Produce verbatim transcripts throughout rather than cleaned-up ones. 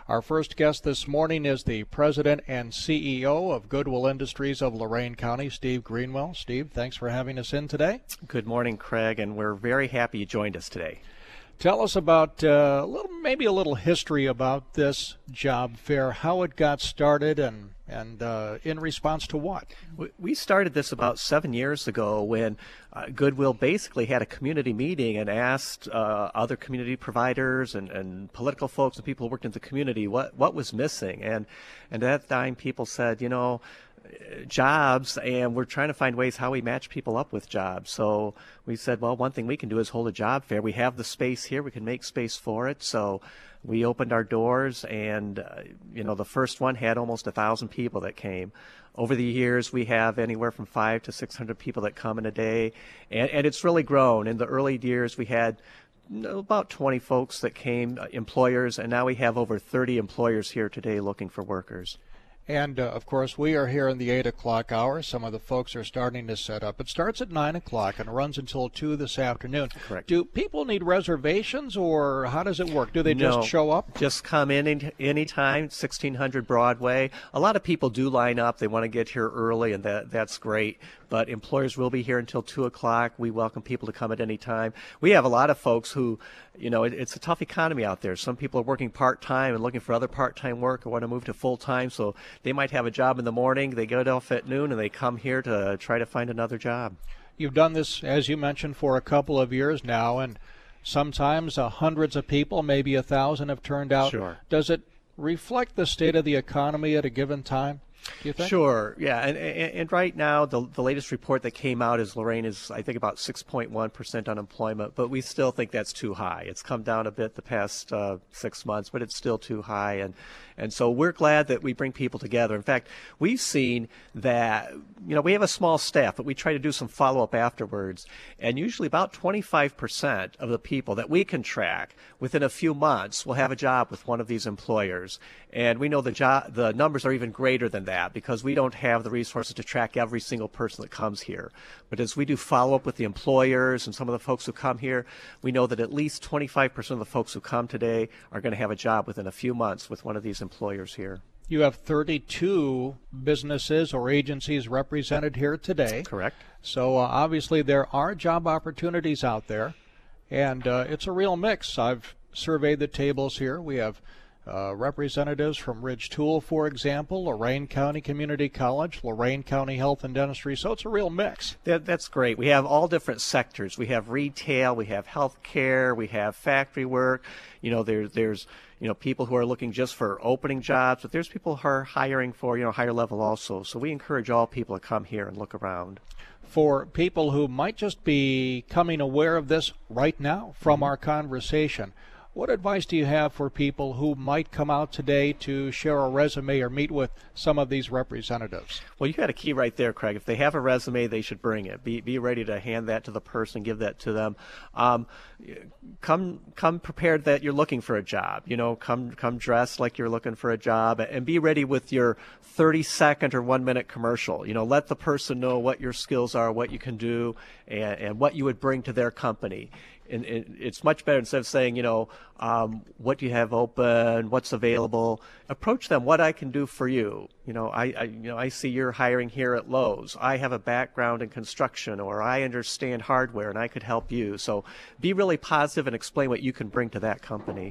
Our first guest this morning is the President and C E O of Goodwill Industries of Lorain County, Steve Greenwell. Steve, thanks for having us in today. Good morning, Craig, and we're very happy you joined us today. Tell us about uh, a little, maybe a little history about this job fair, how it got started, and and uh, in response to what? We started this about seven years ago when uh, Goodwill basically had a community meeting and asked uh, other community providers and, and political folks and people who worked in the community what, what was missing. And, and at that time, people said, you know, jobs, and we're trying to find ways how we match people up with jobs. So we said, well, one thing we can do is hold a job fair. We have the space here. We can make space for it. So we opened our doors, and uh, you know, the first one had almost a thousand people that came. Over the years, we have anywhere from five to six hundred people that come in a day, and, and it's really grown. In the early years, we had about twenty folks that came, uh, employers, and now we have over thirty employers here today looking for workers. And, uh, of course, we are here in the eight o'clock hour. Some of the folks are starting to set up. It starts at nine o'clock and runs until two this afternoon. Correct. Do people need reservations, or how does it work? Do they no, just show up? Just come in any, anytime, sixteen hundred Broadway. A lot of people do line up. They want to get here early, and that that's great. But employers will be here until two o'clock. We welcome people to come at any time. We have a lot of folks who, you know, it, it's a tough economy out there. Some people are working part-time and looking for other part-time work or want to move to full-time. So they might have a job in the morning, they get off at noon, and they come here to try to find another job. You've done this, as you mentioned, for a couple of years now, and sometimes uh, hundreds of people, maybe a thousand, have turned out. Sure. Does it reflect the state of the economy at a given time, do you think? Sure, yeah, and, and, and right now the, the latest report that came out is Lorain is, I think, about six point one percent unemployment, but we still think that's too high. It's come down a bit the past uh, six months, but it's still too high, and, and so we're glad that we bring people together. In fact, we've seen that, you know, we have a small staff, but we try to do some follow-up afterwards, and usually about twenty-five percent of the people that we can track within a few months will have a job with one of these employers, and we know the job, the numbers are even greater than that, because we don't have the resources to track every single person that comes here. But as we do follow up with the employers and some of the folks who come here, we know that at least twenty-five percent of the folks who come today are going to have a job within a few months with one of these employers here. You have thirty-two businesses or agencies represented here today. Correct. So uh, obviously there are job opportunities out there, and uh, it's a real mix. I've surveyed the tables here. We have Uh, representatives from Ridge Tool, for example, Lorain County Community College, Lorain County Health and Dentistry, so it's a real mix. That, that's great. We have all different sectors. We have retail, we have health care, we have factory work. You know, there, there's, you know, people who are looking just for opening jobs, but there's people who are hiring for, you know, higher level also. So we encourage all people to come here and look around. For people who might just be coming aware of this right now from our conversation, what advice do you have for people who might come out today to share a resume or meet with some of these representatives? Well, you got a key right there, Craig. If they have a resume, they should bring it. Be be ready to hand that to the person, give that to them. Um, come come prepared that you're looking for a job. You know, come come dressed like you're looking for a job, and be ready with your thirty second or one minute commercial. You know, let the person know what your skills are, what you can do, and, and what you would bring to their company. And it's much better, instead of saying, you know, um, what do you have open, what's available, approach them, what I can do for you. You know, I, I, you know, I see you're hiring here at Lowe's. I have a background in construction, or I understand hardware, and I could help you. So be really positive and explain what you can bring to that company.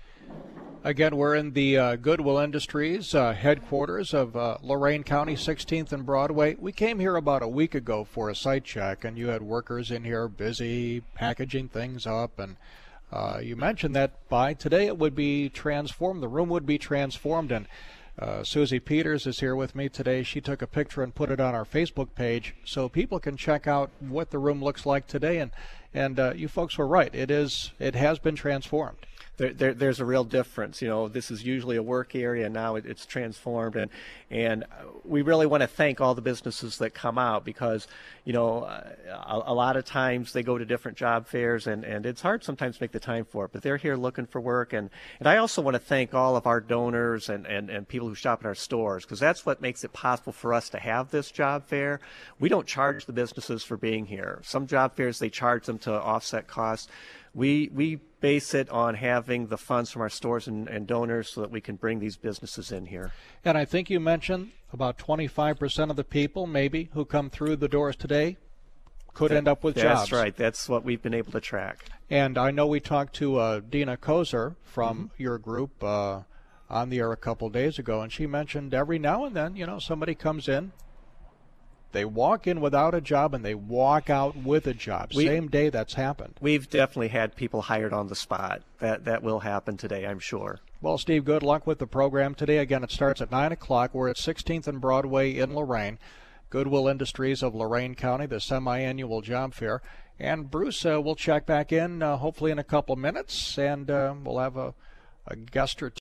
Again, we're in the uh, Goodwill Industries uh, headquarters of uh, Lorain County, sixteenth and Broadway. We came here about a week ago for a site check, and you had workers in here busy packaging things up. And uh, you mentioned that by today it would be transformed. The room would be transformed. And uh, Susie Peters is here with me today. She took a picture and put it on our Facebook page so people can check out what the room looks like today. And and uh, you folks were right. It is. It has been transformed. There, there, there's a real difference. You know, this is usually a work area, and now it, it's transformed, and and we really want to thank all the businesses that come out, because, you know, a, a lot of times they go to different job fairs, and, and it's hard sometimes to make the time for it, but they're here looking for work. And, and I also want to thank all of our donors and, and, and people who shop in our stores, because that's what makes it possible for us to have this job fair. We don't charge the businesses for being here. Some job fairs, they charge them to offset costs. We we base it on having the funds from our stores and, and donors so that we can bring these businesses in here. And I think you mentioned about twenty-five percent of the people maybe who come through the doors today could That- end up with that's jobs. That's right. That's what we've been able to track. And I know we talked to uh, Dina Kozer from Mm-hmm. your group uh, on the air a couple days ago, and she mentioned every now and then, you know, somebody comes in, they walk in without a job, and they walk out with a job. We- Same day that's happened. We've definitely had people hired on the spot. That that will happen today, I'm sure. Well, Steve, good luck with the program today. Again, it starts at nine o'clock. We're at sixteenth and Broadway in Lorain. Goodwill Industries of Lorain County, the semi-annual job fair. And Bruce, uh, we'll check back in uh, hopefully in a couple of minutes, and uh, we'll have a, a guest or